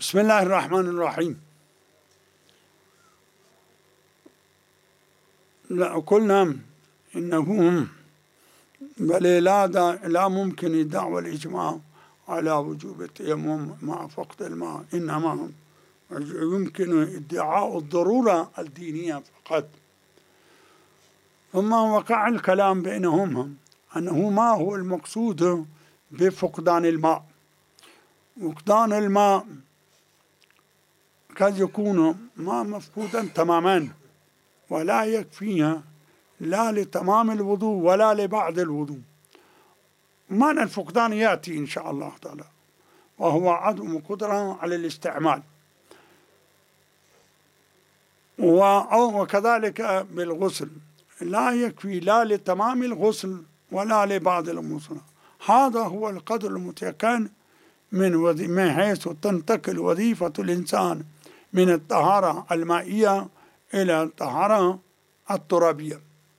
بسم الله الرحمن الرحيم. قلنا إنه بل لا ممكن الدعوة الإجماع على وجوب التيمم مع فقد الماء، إنما يمكن ادعاء الضرورة الدينية فقط. ثم وقع الكلام بينهم أنه ما هو المقصود بفقدان الماء. فقدان الماء قد يكون ما مفقودا تماما ولا يكفيها لا لتمام الوضوء ولا لبعض الوضوء. معنى الفقدان يأتي إن شاء الله تعالى، وهو عدم قدرة على الاستعمال، وكذلك بالغسل لا يكفي لا لتمام الغسل ولا لبعض الغسل. هذا هو القدر المتيقن من حيث تنتقل وظيفة الإنسان من الطهارة المائية إلى الطهارة الترابية.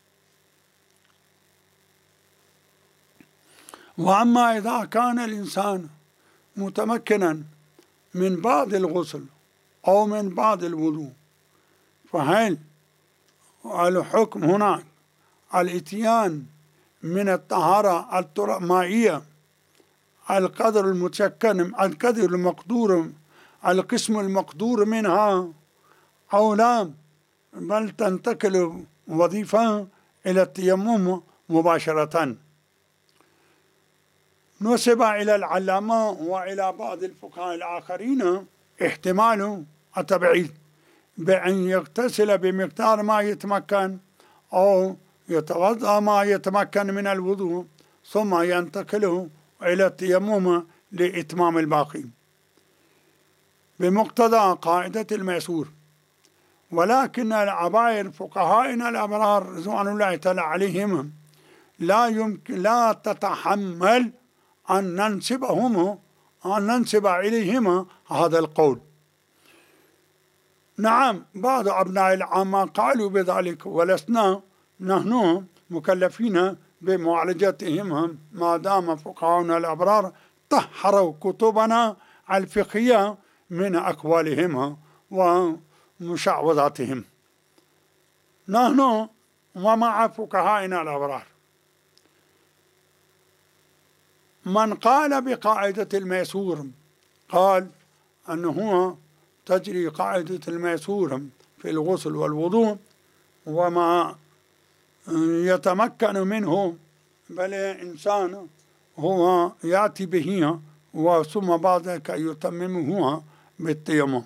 وأما إذا كان الإنسان متمكنا من بعض الغسل أو من بعض الوضوء، فهل الحكم هناك الإتيان من الطهارة المائية القدر المتيقن، القدر المقدور، القسم المقدور منها، أو لا، بل تنتقل وظيفة إلى التيمم مباشرة؟ نسب إلى العلامة وإلى بعض الفقهاء الآخرين احتمال التبعيد بأن يغتسل بمقدار ما يتمكن أو يتوضأ ما يتمكن من الوضوء ثم ينتقل إلى التيمم لإتمام الباقي بمقتضى قاعدة الميسور. ولكن العبائر فقهائنا الأبرار رضوان الله تعالى عليهم لا تتحمل أن ننسب إليهم هذا القول. نعم، بعض أبناء العامة قالوا بذلك، ولسنا نحن مكلفين بمعالجتهم ما دام فقهاؤنا الأبرار طهروا كتبنا الفقهية من أقوالهم ومشعوذاتهم. نحن ومع فقهائنا الأبرار من قال بقاعدة الميسور قال أنه تجري قاعدة الميسور في الغسل والوضوء، وما يتمكن منه بل إنسان هو يأتي به وثم بعد ذلك يتممه بالتيمم.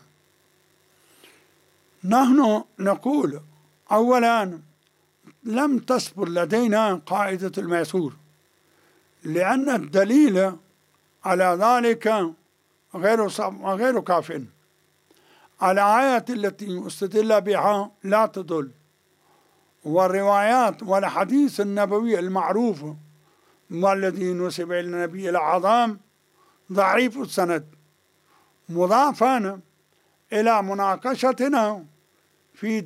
نحن نقول أولا لم تصبر لدينا قاعدة الميسور، لأن الدليل على ذلك غير كاف. الآية التي استدل بها لا تدل، والروايات والحديث النبوي المعروف والذي نسب إلى النبي الأعظم ضعيف السند، مضافا إلى مناقشتنا في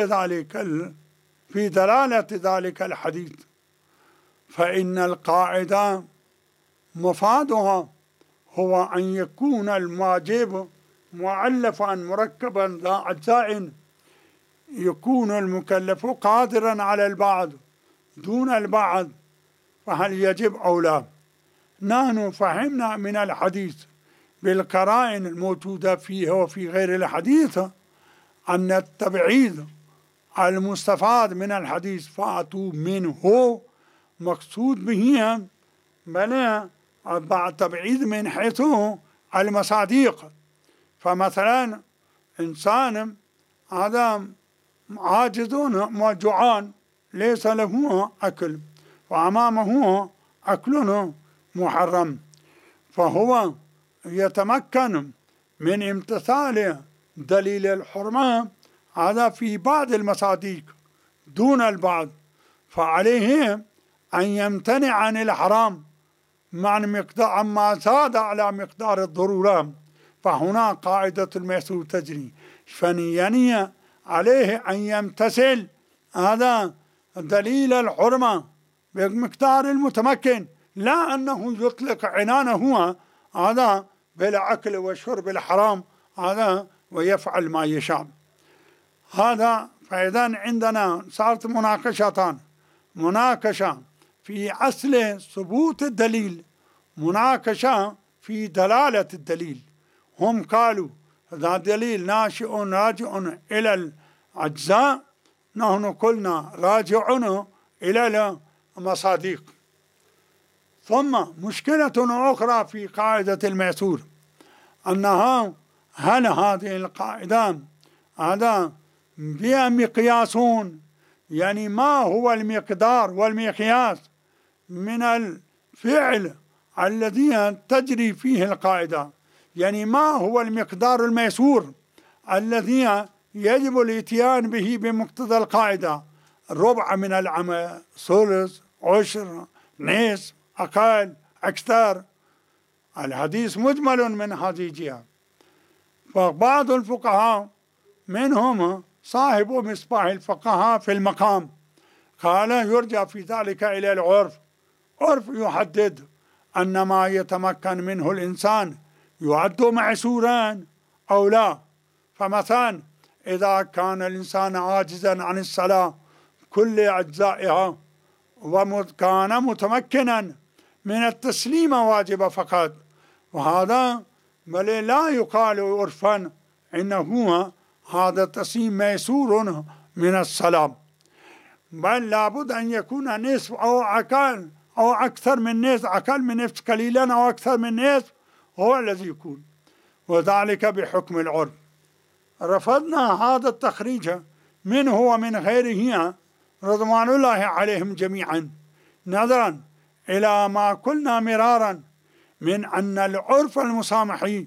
دلالة ذلك الحديث. فإن القاعدة مفادها هو أن يكون الواجب مؤلفا مركبا ذا أجزاء، يكون المكلف قادرا على البعض دون البعض، فهل يجب أو لا؟ نحن فهمنا من الحديث بالقرائن الموجودة فيه وفي غير الحديث أن التبعيد المستفاد من الحديث فأتوا منه مقصود به بل بعد تبعيد من حيث المصادق. فمثلا إنسان هذا عاجز وجوعان ليس له أكل وأمامه أكل محرم، فهو يتمكن من امتثال دليل الحرمة هذا في بعض المصادق دون البعض، فعليه أن يمتنع عن الحرام مع مقدار عما زاد على مقدار الضرورة، فهنا قاعدة الميسور تجري. فنيانية عليه أن يمتثل هذا دليل الحرمة بمقدار المتمكن، لا أنه يطلق عنانه هذا بالأكل والشرب الحرام هذا ويفعل ما يشاء. هذا فإذا عندنا صارت مناقشتان: مناقشة في أصل ثبوت الدليل، مناقشة في دلالة الدليل. هم قالوا هذا دليل ناشئ راجع إلى الأجزاء، نحن قلنا راجعون إلى المصادق. ثم مشكلة أخرى في قاعدة الميسور أنها هل هذه القاعدة هذا بها مقياسون، يعني ما هو المقدار والمقياس من الفعل الذي تجري فيه القاعدة، يعني ما هو المقدار الميسور الذي يجب الاتيان به بمقتضى القاعدة؟ ربع من العمل، ثلث، عشر، نصف، أقل، أكثر. الحديث مجمل من هذه الجهة. فبعض الفقهاء منهم صاحب مصباح الفقهاء في المقام قال يرجع في ذلك إلى العرف. عرف يحدد أن ما يتمكن منه الإنسان يعد معسورا أو لا. فمثلا إذا كان الإنسان عاجزا عن الصلاة كل أجزائها وكان متمكنا من التسليم واجب فقط، وهذا بل لا يقال عرفا إنه هذا التسليم ميسور من السلام، بل لابد أن يكون نصف أو أقل أو أكثر من نصف، أقل من نصف قليلا أو أكثر من نصف هو الذي يكون، وذلك بحكم العرف. رفضنا هذا التخريج منه ومن غيره رضوان الله عليهم جميعا، نظرا إلى ما قلنا مرارا من أن العرف المسامحي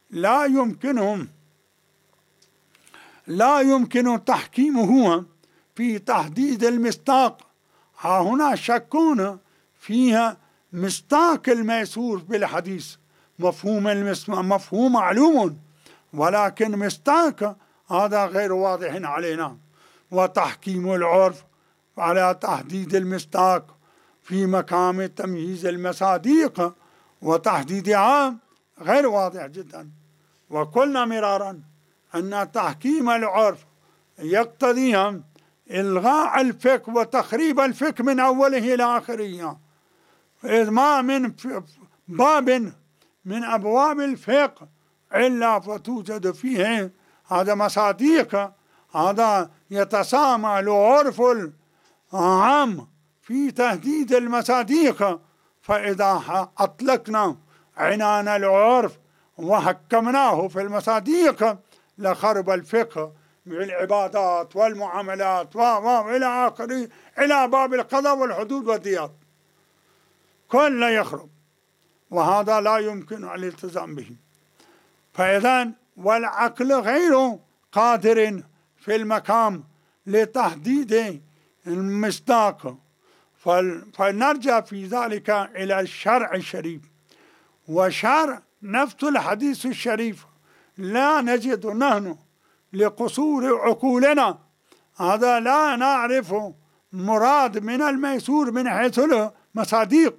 لا يمكن تحكيمه في تحديد المصداق. ها هنا شكون فيها مصداق الميسور بالحديث، مفهوم معلوم، ولكن مصداق هذا غير واضح علينا. وتحكيم العرف على تحديد المصداق في مقام تمييز المصادق وتحديدها غير واضح جدا. وقلنا مرارا أن تحكيم العرف يقتضي إلغاء الفقه وتخريب الفقه من أوله إلى آخره، إذ ما من باب من أبواب الفقه إلا فتوجد فيه هذا مصادق، هذا يتسامى العرف العام في تهديد المصادق. فإذا أطلقنا عنان العرف وحكمناه في المصادق لخرب الفقه بالعبادات والمعاملات وإلى آخره، إلى باب القضاء والحدود والديات، كل يخرب، وهذا لا يمكن الالتزام به. فإذا والعقل غير قادر في المقام لتحديد المصداق، فنرجع في ذلك إلى الشرع الشريف. وشرع نفس الحديث الشريف لا نجد نحن لقصور عقولنا هذا لا نعرف مراد من الميسور من حيث المصادق،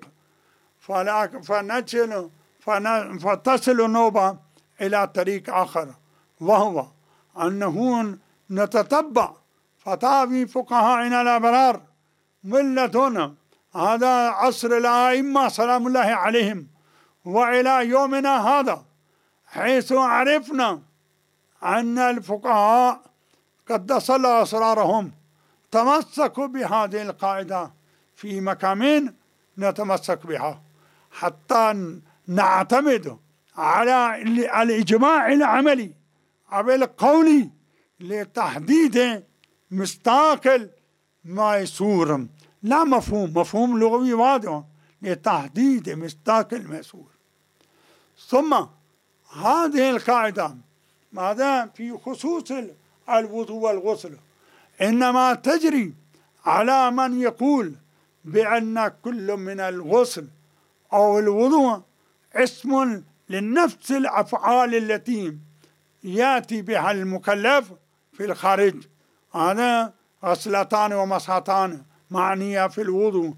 فتصل النوبة إلى طريق آخر، وهو أنه نتتبع فتاوي فقهاءنا الأبرار من لدن هذا عصر الأئمة سلام الله عليهم وإلى يومنا هذا، حيث عرفنا أن الفقهاء قدس الله أسرارهم تمسكوا بهذه القاعدة في مقام نتمسك بها حتى نعتمد على الإجماع العملي أو القولي لتحديد مصداق الميسور، لا مفهوم لغوي واضح لتحديد مصداق الميسور. ثم هذه القاعدة ماذا في خصوص الوضوء والغسل إنما تجري على من يقول بأن كل من الغسل أو الوضوء اسم لنفس الأفعال التي يأتي بها المكلف في الخارج، هذا غسلتان ومسحتان معنية في الوضوء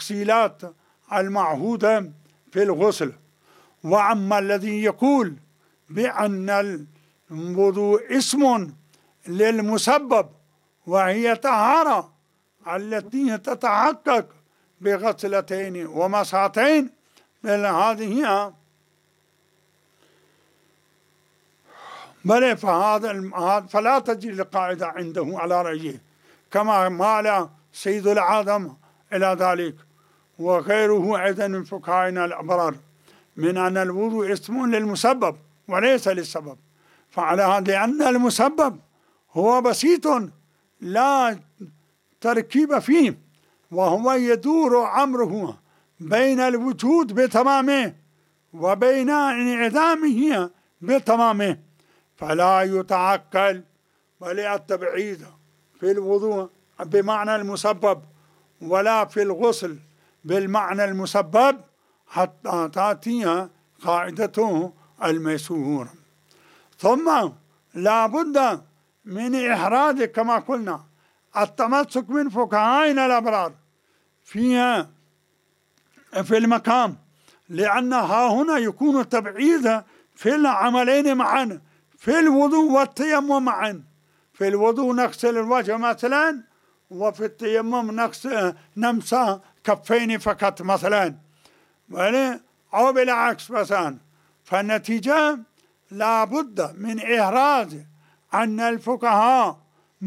والتغسيلات المعهودة في الغسل. وأما الذي يقول بأن الوضوء اسم للمسبب، وهي طهارة التي تتحقق بغسلتين ومسحتين، هذه بل فلا تجري القاعدة عنده على رأيه، كما مال سيد العالم إلى ذلك وغيره أيضا من فقهائنا الأبرار، من أن الوضوء اسم للمسبب وليس للسبب. فعلى هذا لأن المسبب هو بسيط لا تركيب فيه، وهو يدور أمره بين الوجود بتمامه وبين انعدامه بتمامه، فلا يتعقل بل التبعيد في الوضوء بمعنى المسبب ولا في الغسل بالمعنى المسبب حتى تأتي قاعدته الميسور. ثم لا بد من إحراز كما قلنا التمسك من فقهائنا الأبرار فيها في المقام، لأنها هنا يكون التبعيد في العملين معا، في الوضوء والتيمم معا. في الوضوء نغسل الوجه مثلا، وفي التيمم نمسح كفين فقط مثلا، أو بالعكس مثلا. فالنتيجة لا بد من إحراز أن الفقهاء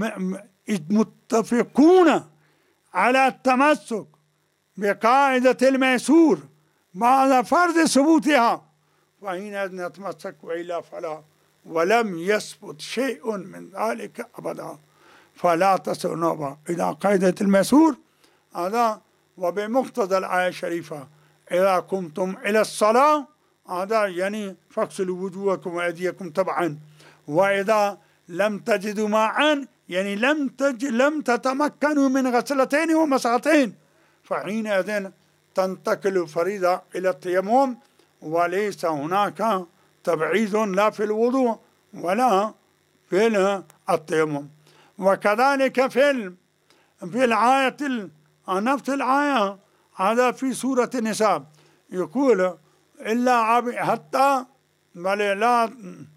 متفقون على التمسك بقاعدة الميسور بعد فرض ثبوتها، وحين نتمسك وإلا فلا، ولم يثبت شيء من ذلك أبدا، فلا تصل نوبة إلى قاعدة الميسور هذا. وبمقتضى الآية الشريفة إذا قمتم إلى الصلاة هذا يعني فاغسلوا وجوهكم وأيديكم تبعا، وإذا لم تجدوا ماء يعني لم تتمكنوا من غسلتين ومسحتين، فحينئذ تنتقل الفريضة إلى التيمم، وليس هناك تبعيد لا في الوضوء ولا في التيمم. وكذلك في الآية نفس الآية هذا في سورة النساء يقول إلا حتى لا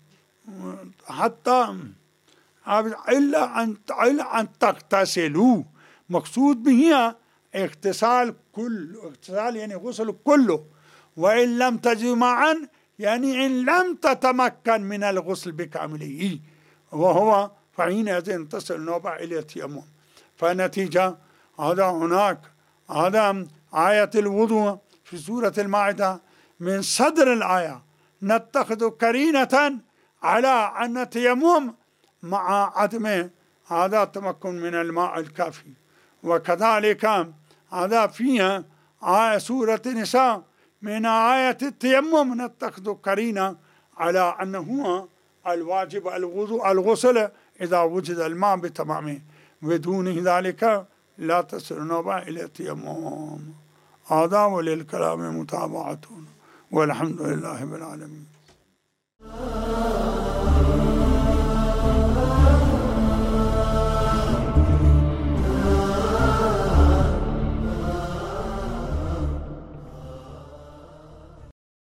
حتى إلا أن تغتسلوا، مقصود به اغتسال يعني غسل كله، وإن لم تجدوا معا يعني إن لم تتمكن من الغسل بكامله، وهو فحينئذ تصل النوبة إلى التيمم. فالنتيجة هذا هناك هذا آية الوضوء في سورة المائدة من صدر الآية نتخذ قرينة على أن التيمم مع عدم هذا التمكن من الماء الكافي. وكذلك هذا فيها آية سورة النساء من آية التيمم نتخذ قرينة على أنه الواجب الغسل إذا وجد الماء بتمامه، بدون ذلك لا تصل النوبة إلى التيمم. هذا وللكلام متابعة، والحمد لله رب العالمين.